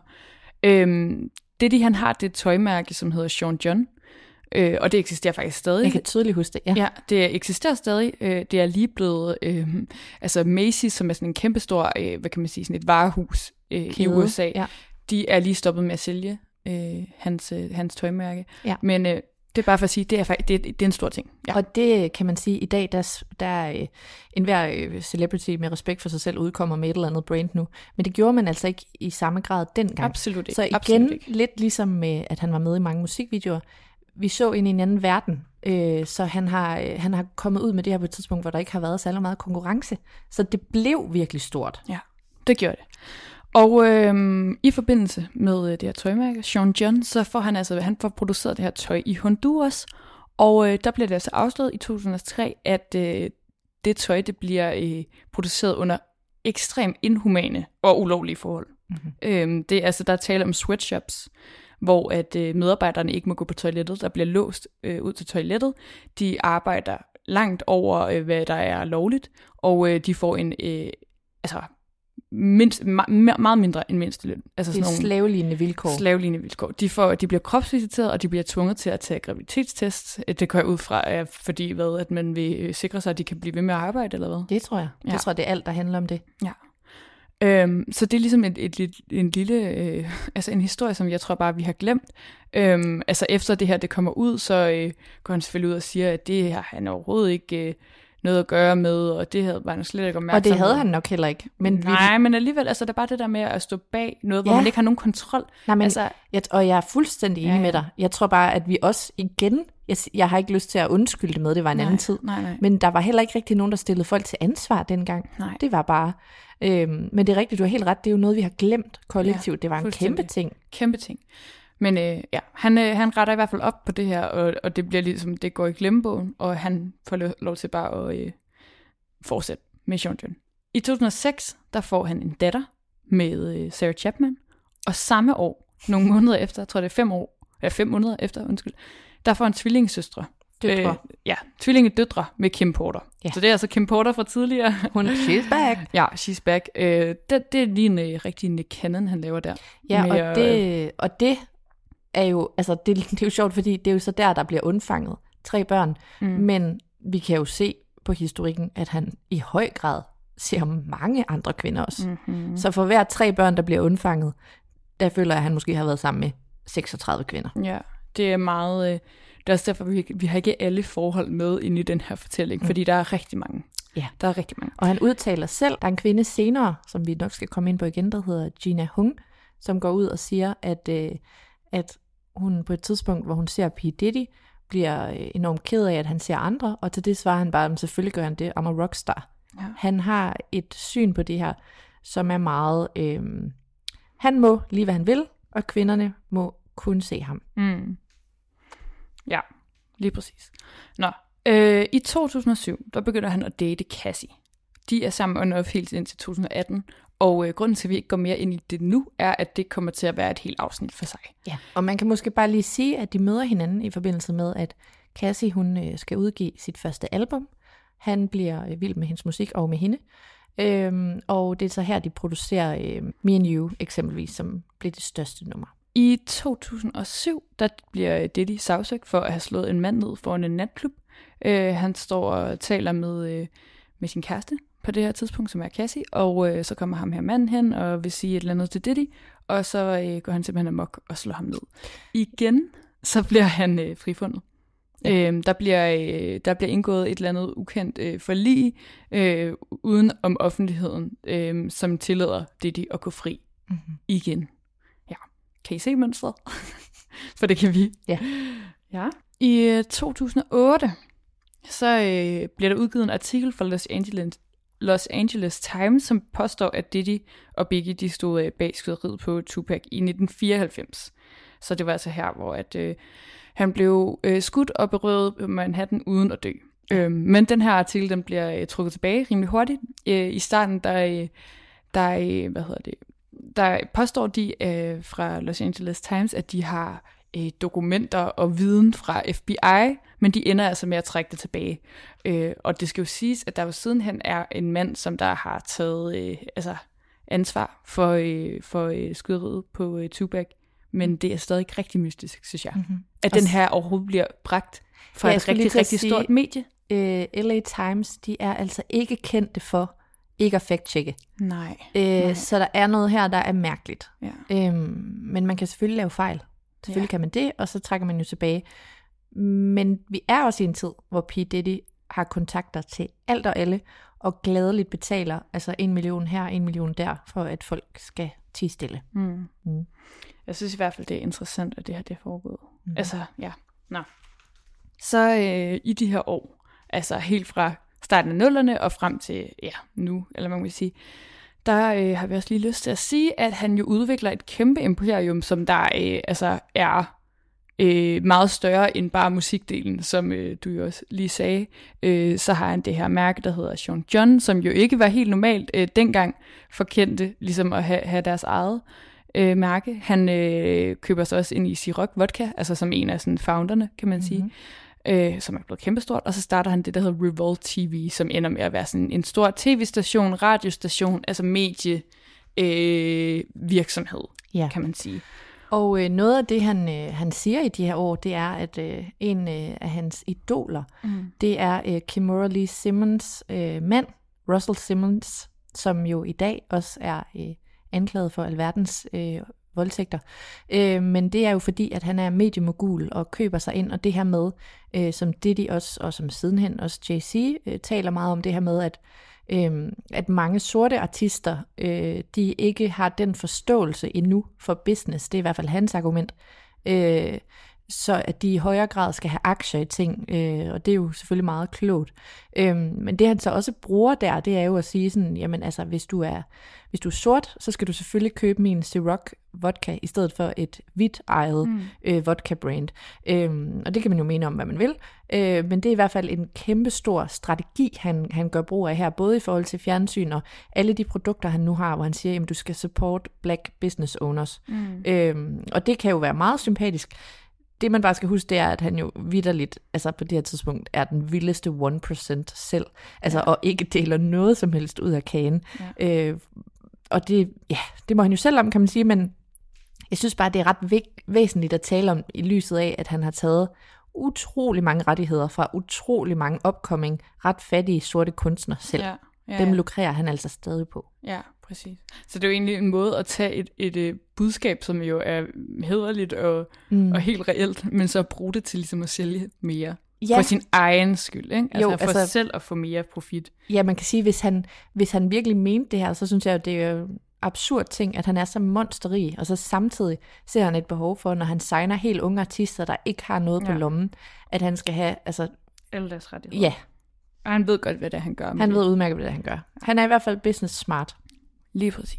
Øhm, Diddy, han har det tøjmærke, som hedder Sean John, øh, og det eksisterer faktisk stadig. Jeg kan tydeligt huske det, ja. Ja, det eksisterer stadig. Øh, det er lige blevet, øh, altså Macy's, som er sådan en kæmpestor, øh, hvad kan man sige, sådan et varehus øh, i U S A, ja. De er lige stoppet med at sælge øh, hans, øh, hans tøjmærke. Ja. Men øh, det er bare for at sige, det er, faktisk, det er, det er en stor ting. Ja. Og det kan man sige, i dag, der, der er enhver celebrity med respekt for sig selv udkommer med et eller andet brand nu. Men det gjorde man altså ikke i samme grad dengang. Absolut ikke. Så igen, Absolut ikke. lidt ligesom med, at han var med i mange musikvideoer, vi så ind i en anden verden, øh, så han har, han har kommet ud med det her på et tidspunkt, hvor der ikke har været særlig meget konkurrence. Så det blev virkelig stort. Ja, det gjorde det. Og øhm, i forbindelse med øh, det her tøjmærke, Sean John, så får han altså han får produceret det her tøj i Honduras, og øh, der bliver det altså afsløret i to tusind og tre, at øh, det tøj det bliver øh, produceret under ekstremt inhumane og ulovlige forhold. Mm-hmm. Øhm, det er altså der er tale om sweatshops, hvor at øh, medarbejderne ikke må gå på toilettet, der bliver låst øh, ud til toilettet. De arbejder langt over øh, hvad der er lovligt, og øh, de får en øh, altså mindst, ma- meget mindre end mindsteløn. Altså det er slavelignende vilkår. Slavelignende vilkår. De, får, de bliver kropsvisiteret, og de bliver tvunget til at tage graviditetstest. Det går jeg ud fra, er fordi hvad, at man vil sikre sig, at de kan blive ved med at arbejde, eller hvad? Det tror jeg. Ja. Det tror jeg, det er alt, der handler om det. Ja. Øhm, så det er ligesom et, et, et, en lille, øh, altså en historie, som jeg tror bare, vi har glemt. Øhm, altså efter det her, det kommer ud, så øh, går han selvfølgelig ud og siger, at det har han overhovedet ikke øh, noget at gøre med, og det havde man slet ikke opmærksomhed. Og det havde han nok heller ikke. Men Nej, vi... men alligevel, altså det er bare det der med at stå bag noget, hvor ja. man ikke har nogen kontrol. Nej, men, altså, jeg, og jeg er fuldstændig enig ja, ja. med dig. Jeg tror bare, at vi også igen, jeg, jeg har ikke lyst til at undskylde det med, det var en nej, anden tid. Nej, nej. Men der var heller ikke rigtig nogen, der stillede folk til ansvar dengang. Nej. Det var bare... Øhm, men det er rigtigt, du har helt ret, det er jo noget, vi har glemt kollektivt. Ja, det var en kæmpe ting. Kæmpe ting. Men øh, ja, han, øh, han retter i hvert fald op på det her, og, og det bliver ligesom, det går i glemmebogen, og han får lov, lov til bare at øh, fortsætte med Sean John. I to tusind og seks, der får han en datter med øh, Sarah Chapman, og samme år, nogle måneder efter, jeg tror det er fem år, ja, fem måneder efter, undskyld, der får han tvillingesøstre. Døtre. Øh, ja, tvillingedøtre med Kim Porter. Ja. Så det er altså Kim Porter fra tidligere. Hun er she's back. Ja, she's back. Øh, det, det er lige en uh, rigtig Nick Cannon, han laver der. Ja, med, og, det, øh, og det er jo, altså det, det er jo sjovt, fordi det er jo så der, der bliver undfanget tre børn. Mm. Men vi kan jo se på historikken, at han i høj grad ser mange andre kvinder også. Mm-hmm. Så for hver tre børn, der bliver undfanget, der føler jeg, at han måske har været sammen med seksogtredive kvinder. Ja, det er meget... Øh, det er også derfor, vi, vi har ikke alle forhold med inde i den her fortælling, mm. fordi der er rigtig mange. Ja. Der er rigtig mange. Og han udtaler selv, der er en kvinde senere, som vi nok skal komme ind på igen, der hedder Gina Hung, som går ud og siger, at, øh, at hun på et tidspunkt, hvor hun ser P. Diddy, bliver enormt ked af, at han ser andre, og til det svarer han bare, at selvfølgelig gør han det, I'm a rockstar. Ja. Han har et syn på det her, som er meget, øh, han må lige hvad han vil, og kvinderne må kun se ham. Mm. Ja, lige præcis. Nå, øh, i to tusind og syv, der begynder han at date Cassie. De er sammen on off helt indtil to tusind og atten, og øh, grunden til, at vi ikke går mere ind i det nu, er, at det kommer til at være et helt afsnit for sig. Ja, og man kan måske bare lige sige, at de møder hinanden i forbindelse med, at Cassie, hun øh, skal udgive sit første album. Han bliver øh, vild med hendes musik og med hende. Øhm, og det er så her, de producerer øh, Me and You eksempelvis, som bliver det største nummer. I to tusind og syv, der bliver Diddy sagsøgt for at have slået en mand ned foran en natklub. Øh, han står og taler med, øh, med sin kæreste på det her tidspunkt, som er Cassie, og øh, så kommer ham her manden hen og vil sige et eller andet til Diddy, og så øh, går han simpelthen amok og slår ham ned. Igen, så bliver han øh, frifundet. Ja. Øh, der, bliver, øh, der bliver indgået et eller andet ukendt øh, forlig øh, uden om offentligheden, øh, som tillader Diddy at gå fri mm-hmm. igen. Kan I se mønstret? For det kan vi. Ja. Ja. I uh, to tusind og otte, så uh, bliver der udgivet en artikel fra Los Angeles, Los Angeles Times, som påstår, at Diddy og Biggie de stod uh, bag skyderiet på Tupac i nitten fireoghalvfems. Så det var altså her, hvor at, uh, han blev uh, skudt og berøvet på Manhattan uden at dø. Uh, men den her artikel, den bliver uh, trukket tilbage rimelig hurtigt. Uh, I starten, der, uh, der uh, hvad hedder det, der påstår de øh, fra Los Angeles Times, at de har øh, dokumenter og viden fra F B I, men de ender altså med at trække det tilbage. Øh, og det skal jo siges, at der jo sidenhen er en mand, som der har taget øh, altså ansvar for, øh, for øh, skyderiet på øh, Tupac, men det er stadig ikke rigtig mystisk, synes jeg. Mm-hmm. At den her overhovedet bliver bragt fra ja, et rigtig, rigtig stort sige, medie. Øh, L A Times, de er altså ikke kendte for ikke at fact-checke. Nej, øh, nej. Så der er noget her, der er mærkeligt. Ja. Øhm, men man kan selvfølgelig lave fejl. Selvfølgelig ja. kan man det, og så trækker man jo tilbage. Men vi er også i en tid, hvor P. Diddy har kontakter til alt og alle, og gladeligt betaler altså en million her, en million der, for at folk skal tie stille. Mm. Mm. Jeg synes i hvert fald, det er interessant, at det her det er foregået. Mm. Altså, ja. Nå. Så øh, i de her år, altså helt fra starten af nullerne og frem til, ja, nu, eller man kan sige, der øh, har vi også lige lyst til at sige, at han jo udvikler et kæmpe imperium, som der øh, altså er øh, meget større end bare musikdelen, som øh, du jo også lige sagde. Øh, så har han det her mærke, der hedder Sean John, som jo ikke var helt normalt øh, dengang for kendte, ligesom at have, have deres eget øh, mærke. Han øh, køber så også ind i Ciroc Vodka, altså som en af sådan founderne, kan man sige. Mm-hmm. Øh, som er blevet kæmpestort, og så starter han det, der hedder Revolt T V, som ender med at være sådan en stor tv-station, radiostation, altså medie øh, virksomhed, ja. Kan man sige. Og øh, noget af det, han, øh, han siger i de her år, det er, at øh, en øh, af hans idoler, mm. det er øh, Kimora Lee Simmons øh, mand, Russell Simmons, som jo i dag også er øh, anklaget for alverdens øh, voldtægter. Øh, men det er jo fordi, at han er mediemogul og køber sig ind, og det her med, øh, som Diddy også, og som sidenhen også Jay-Z øh, taler meget om, det her med, at, øh, at mange sorte artister, øh, de ikke har den forståelse endnu for business, det er i hvert fald hans argument, øh, så at de i højere grad skal have aktier i ting, øh, og det er jo selvfølgelig meget klogt. Øh, men det han så også bruger der, det er jo at sige sådan, jamen altså, hvis du er, hvis du er sort, så skal du selvfølgelig købe min Ciroc vodka, i stedet for et hvidt ejet mm. øh, vodka-brand. Øh, og det kan man jo mene om, hvad man vil, øh, men det er i hvert fald en kæmpe stor strategi, han, han gør brug af her, både i forhold til fjernsyn og alle de produkter, han nu har, hvor han siger, jamen du skal support black business owners. Mm. Øh, og det kan jo være meget sympatisk. Det, man bare skal huske, det er, at han jo vitterligt, altså på det her tidspunkt, er den vildeste one procent selv. Altså, ja. Og ikke deler noget som helst ud af kagen. Ja. Øh, og det, ja, det må han jo selv om, kan man sige, men jeg synes bare, det er ret væ- væsentligt at tale om i lyset af, at han har taget utrolig mange rettigheder fra utrolig mange upcoming, ret fattige sorte kunstnere selv. Ja. Ja, ja. Dem lukrerer han altså stadig på. Ja, præcis. Så det er jo egentlig en måde at tage et, et, et budskab, som jo er hæderligt og, mm. og helt reelt, men så bruge det til ligesom at sælge mere. Ja. For sin egen skyld, ikke? Altså jo, for altså, selv at få mere profit. Ja, man kan sige, hvis han, hvis han virkelig mente det her, så synes jeg jo, det er jo absurd ting, at han er så monsterrig, og så samtidig ser han et behov for, når han signer helt unge artister, der ikke har noget ja. På lommen, at han skal have, altså... alle deres rettigheder. Ja. Og han ved godt, hvad det er, han gør. Han ved udmærket, hvad det er, han gør. Han er i hvert fald business smart. Lige præcis.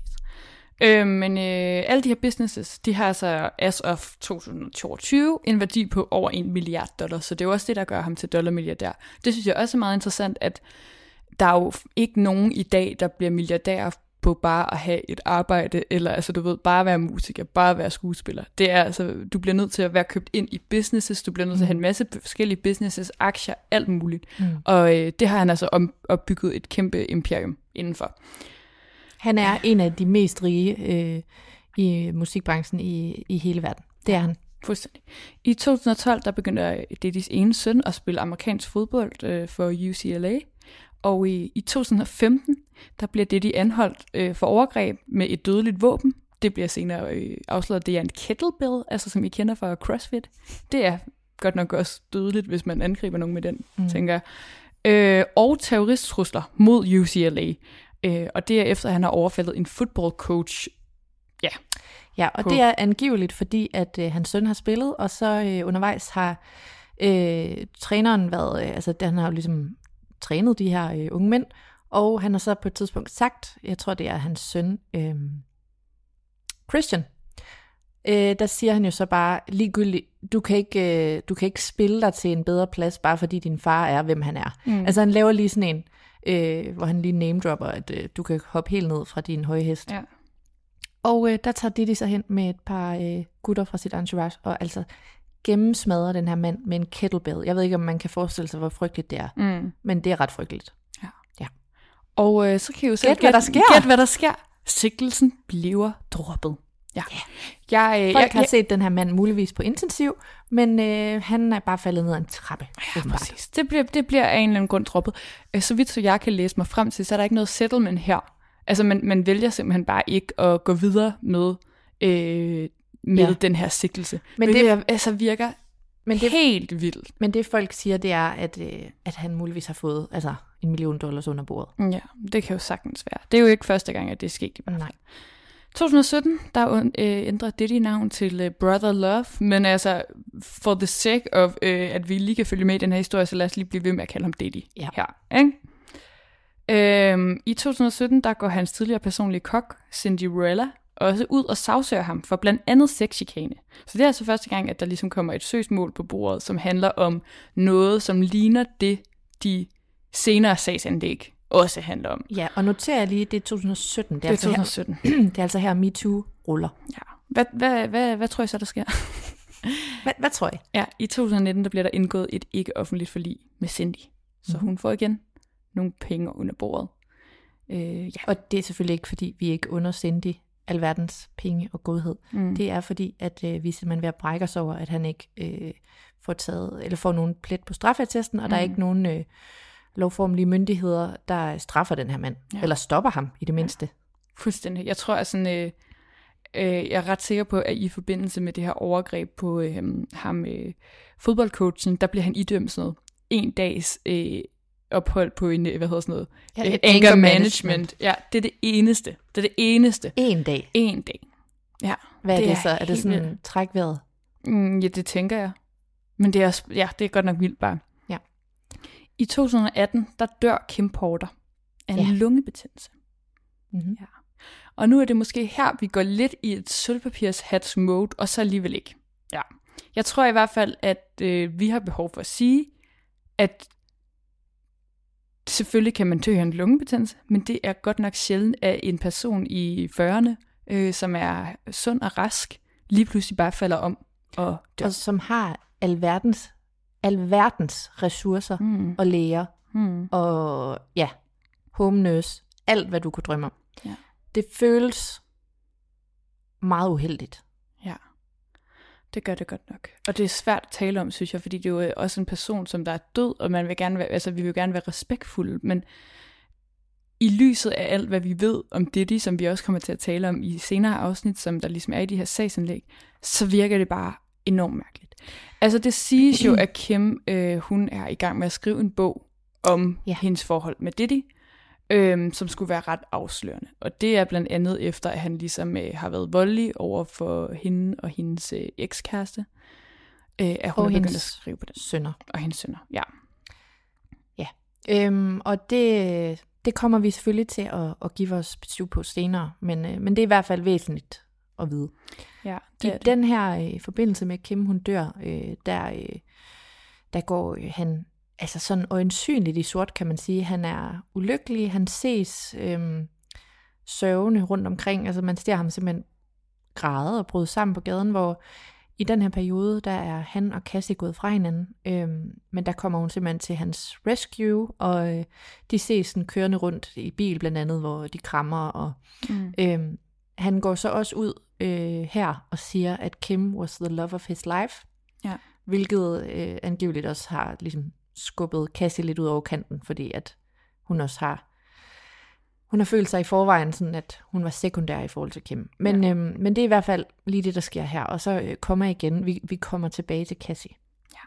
Øh, men øh, alle de her businesses, de har altså as of to tusind og toogtyve en værdi på over en milliard dollar, så det er jo også det, der gør ham til dollarmilliardær. Det synes jeg også er meget interessant, at der er jo ikke nogen i dag, der bliver milliardær på bare at have et arbejde, eller altså du ved, bare være musiker, bare være skuespiller. Det er altså, du bliver nødt til at være købt ind i businesses, du bliver nødt til at have en masse forskellige businesses, aktier, alt muligt. Mm. Og øh, det har han altså om, opbygget et kæmpe imperium indenfor. Han er en af de mest rige øh, i musikbranchen i, i hele verden. Det er han. Fuldstændig. I to tusind og tolv, der begynder Diddys ene søn at spille amerikansk fodbold øh, for U C L A. Og i, i to tusind og femten, der bliver Diddy anholdt øh, for overgreb med et dødeligt våben. Det bliver senere øh, afsløret, at det er en kettlebell, altså som I kender fra CrossFit. Det er godt nok også dødeligt, hvis man angriber nogen med den, mm. tænker jeg. Øh, og terroristtrusler mod U C L A. Øh, og det er efter, at han har overfaldet en football coach. Ja, ja og på. Det er angiveligt, fordi at øh, hans søn har spillet, og så øh, undervejs har øh, træneren været, øh, altså han har jo ligesom trænet de her øh, unge mænd, og han har så på et tidspunkt sagt, jeg tror det er hans søn, øh, Christian, øh, der siger han jo så bare ligegyldigt, du kan ikke, øh, du kan ikke spille dig til en bedre plads, bare fordi din far er, hvem han er. Mm. Altså han laver lige sådan en, øh, hvor han lige name-dropper, at øh, du kan hoppe helt ned fra din høje hest. Ja. Og øh, der tager Diddy sig hen med et par øh, gutter fra sit entourage, og altså gennemsmadrer den her mand med en kettlebell. Jeg ved ikke, om man kan forestille sig, hvor frygteligt det er, mm. men det er ret frygteligt. Ja. Ja. Og øh, så kan I jo selv gæt, hvad der sker. Gæt, hvad der sker. Sigtelsen bliver droppet. Ja. Yeah. Jeg, øh, Folk jeg, har jeg, set den her mand muligvis på intensiv, men øh, han er bare faldet ned ad en trappe. Ja, præcis. Det bliver, det bliver af en eller anden grund droppet. Så vidt så jeg kan læse mig frem til, så er der ikke noget settlement her. Altså man, man vælger simpelthen bare ikke at gå videre med, øh, med ja. den her sigtelse. Men det er, altså virker men det, helt vildt. Men det folk siger, det er, at, øh, at han muligvis har fået altså, en million dollars under bordet. Ja, det kan jo sagtens være. Det er jo ikke første gang, at det er sket i hvert fald. Nej. to tusind og sytten, der øh, ændrer Diddy navn til øh, Brother Love, men altså for the sake of, øh, at vi lige kan følge med i den her historie, så lad os lige blive ved med at kalde ham Diddy ja. her. Ikke? Øhm, I to tusind og sytten, der går hans tidligere personlige kok, Cinderella, også ud og sagsøger ham for blandt andet sexchikane. Så det er altså første gang, at der ligesom kommer et søgsmål på bordet, som handler om noget, som ligner det, de senere sagsanlæg også handler om. Ja, og noterer jeg lige, det er to tusind og sytten. Det er, det er altså to tusind og sytten. Her, det er altså her, MeToo ruller. Ja. Hvad, hvad, hvad, hvad tror I så, der sker? hvad, hvad tror I? Ja, i to tusind og nitten, der bliver der indgået et ikke-offentligt forlig med Cindy. Så mm-hmm. hun får igen nogle penge under bordet. Øh, ja. Og det er selvfølgelig ikke, fordi vi ikke under Cindy alverdens penge og godhed. Mm. Det er fordi, at øh, vi simpelthen ved at brække os over, at han ikke øh, får taget, eller får nogen plet på straffeattesten, og mm. der er ikke nogen øh, lovformelige myndigheder, der straffer den her mand, ja. Eller stopper ham i det mindste. Ja. Fuldstændig. Jeg tror, at sådan, øh, øh, jeg er ret sikker på, at i forbindelse med det her overgreb på øh, ham, øh, fodboldcoachen, der bliver han idømt sådan noget en dags øh, ophold på en, hvad hedder sådan noget? Ja, anger, anger management. management. Ja, det er det eneste. Det er det eneste. En dag. En dag. Ja. Hvad er det, det så? Er, er det sådan en trækvejret? Mm, ja, det tænker jeg. Men det er, ja, det er godt nok vildt bare. Ja. I to tusind og atten, der dør Kim Porter af en ja. lungebetændelse. Mm-hmm. Ja. Og nu er det måske her, vi går lidt i et sølvpapirshats mode, og så alligevel ikke. Ja. Jeg tror i hvert fald, at øh, vi har behov for at sige, at selvfølgelig kan man dø af en lungebetændelse, men det er godt nok sjældent, at en person i fyrrerne, øh, som er sund og rask, lige pludselig bare falder om og dør. Og som har alverdens, alverdens ressourcer mm. og læger mm. og ja, home nurse, alt hvad du kunne drømme om. Ja. Det føles meget uheldigt. Ja, det gør det godt nok. Og det er svært at tale om, synes jeg, fordi det er jo også en person, som der er død, og man vil gerne være, altså, vi vil gerne være respektfulde, men i lyset af alt, hvad vi ved om Diddy, som vi også kommer til at tale om i senere afsnit, som der ligesom er i de her sagsanlæg, så virker det bare enormt mærkeligt. Altså det siges jo, at Kim, øh, hun er i gang med at skrive en bog om ja. hendes forhold med Diddy, Øhm, som skulle være ret afslørende. Og det er blandt andet efter, at han ligesom øh, har været voldelig over for hende og hendes øh, ekskæreste. Øh, at hun og er begyndt hendes at skrive på den. sønner. Og hendes sønner, ja. Ja, øhm, og det, det kommer vi selvfølgelig til at, at give vores besøg på senere, men, øh, men det er i hvert fald væsentligt at vide. Ja, det I det. Den her øh, forbindelse med Kim, hun dør, øh, der, øh, der går øh, han... altså sådan øjensynligt i sort, kan man sige. Han er ulykkelig, han ses øhm, sørgende rundt omkring, altså man ser ham simpelthen græde og bryde sammen på gaden, hvor i den her periode, der er han og Cassie gået fra hinanden, øhm, men der kommer hun simpelthen til hans rescue, og øh, de ses sådan kørende rundt i bil blandt andet, hvor de krammer, og mm. øhm, han går så også ud øh, her og siger, at Kim was the love of his life, ja. hvilket øh, angiveligt også har ligesom skubbet Cassie lidt ud over kanten, fordi at hun også har hun har følt sig i forvejen sådan, at hun var sekundær i forhold til Kim. Men, ja. øhm, men det er i hvert fald lige det, der sker her. Og så øh, kommer jeg igen. Vi, vi kommer tilbage til Cassie. Ja.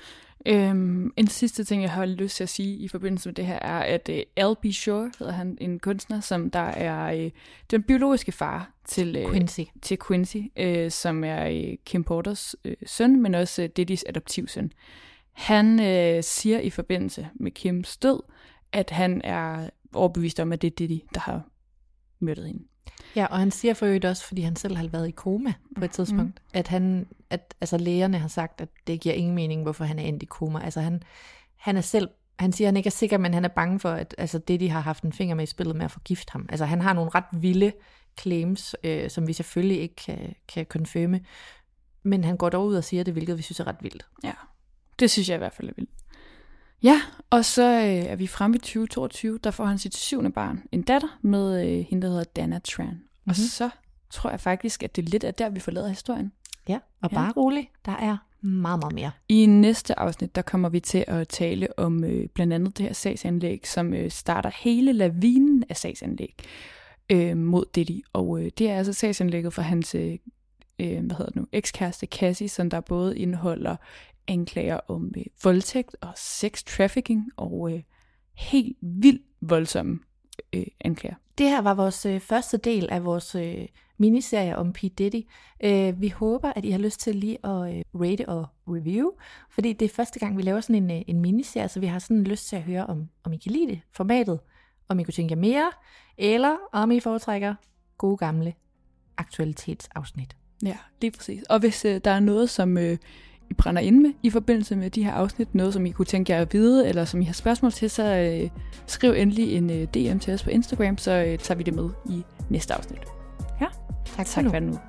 Øhm, en sidste ting, jeg har lyst til at sige i forbindelse med det her, er, at øh, Al B. Sure hedder han, en kunstner, som der er øh, den biologiske far til øh, Quincy, til Quincy øh, som er øh, Kim Porters øh, søn, men også øh, Diddys adoptivsøn. Han øh, siger i forbindelse med Kims død, at han er overbevist om, at det er Diddy, der har myrdet hende. Ja, og han siger for øvrigt også, fordi han selv har været i koma på et tidspunkt, mm. at han, at altså lægerne har sagt, at det giver ingen mening, hvorfor han er endt i koma. Altså han, han er selv, han siger, at han ikke er sikker, men han er bange for, at altså Diddy har haft en finger med i spillet med at forgifte ham. Altså han har nogle ret vilde claims, øh, som vi selvfølgelig ikke kan, kan confirme, men han går dog ud og siger det, hvilket vi synes er ret vildt. Ja. Det synes jeg i hvert fald er vildt. Ja, og så øh, er vi fremme i tyve toogtyve, der får han sit syvende barn, en datter, med øh, hende, der hedder Dana Tran. Mm-hmm. Og så tror jeg faktisk, at det er lidt af der, vi forlader historien. Ja, og bare ja. rolig, der er meget, meget mere. I næste afsnit, der kommer vi til at tale om øh, blandt andet det her sagsanlæg, som øh, starter hele lavinen af sagsanlæg øh, mod Diddy. Og øh, det er altså sagsanlægget for hans øh, øh, hvad hedder det nu, ekskæreste Cassie, som der både indeholder anklager om øh, voldtægt og sex trafficking og øh, helt vildt voldsomme øh, anklager. Det her var vores øh, første del af vores øh, miniserie om P. Diddy. Øh, vi håber, at I har lyst til lige at øh, rate og review, fordi det er første gang, vi laver sådan en, øh, en miniserie, så vi har sådan lyst til at høre, om, om I kan lide det, formatet, om I kunne tænke jer mere, eller om I foretrækker gode gamle aktualitetsafsnit. Ja, lige præcis. Og hvis øh, der er noget, som øh, I brænder ind med i forbindelse med de her afsnit, noget som I kunne tænke jer at vide, eller som I har spørgsmål til, så øh, skriv endelig en øh, D M til os på Instagram, så øh, tager vi det med i næste afsnit. Ja, Tak, tak for nu.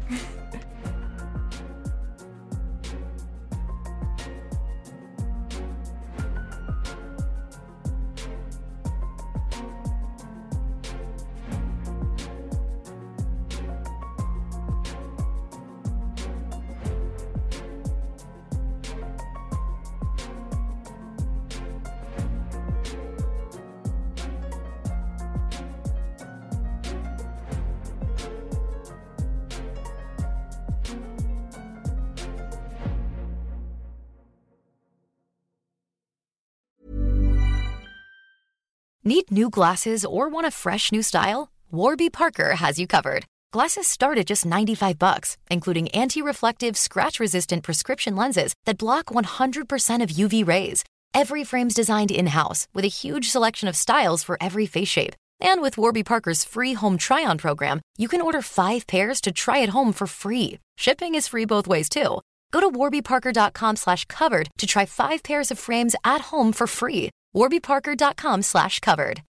Need new glasses or want a fresh new style? Warby Parker has you covered. Glasses start at just ninety-five bucks, including anti-reflective, scratch-resistant prescription lenses that block one hundred percent of U V rays. Every frame's designed in-house with a huge selection of styles for every face shape. And with Warby Parker's free home try-on program, you can order five pairs to try at home for free. Shipping is free both ways, too. Go to warbyparker.com slash covered to try five pairs of frames at home for free. warbyparker.com slash covered.